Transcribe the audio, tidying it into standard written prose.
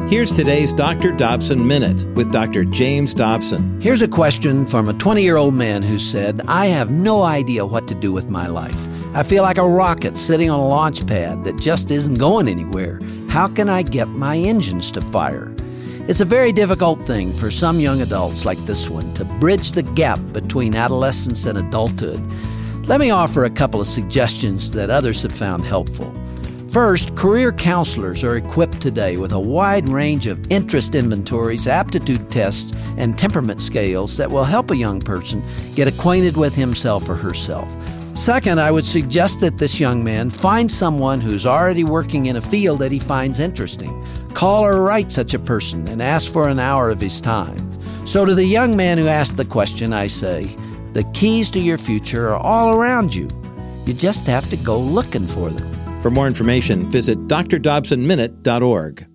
Here's today's Dr. Dobson Minute with Dr. James Dobson. Here's a question from a 20-year-old man who said, I have no idea what to do with my life. I feel like a rocket sitting on a launch pad that just isn't going anywhere. How can I get my engines to fire? It's a very difficult thing for some young adults like this one to bridge the gap between adolescence and adulthood. Let me offer a couple of suggestions that others have found helpful. First, career counselors are equipped today with a wide range of interest inventories, aptitude tests, and temperament scales that will help a young person get acquainted with himself or herself. Second, I would suggest that this young man find someone who's already working in a field that he finds interesting. Call or write such a person and ask for an hour of his time. So to the young man who asked the question, I say, the keys to your future are all around you. You just have to go looking for them. For more information, visit drdobsonminute.org.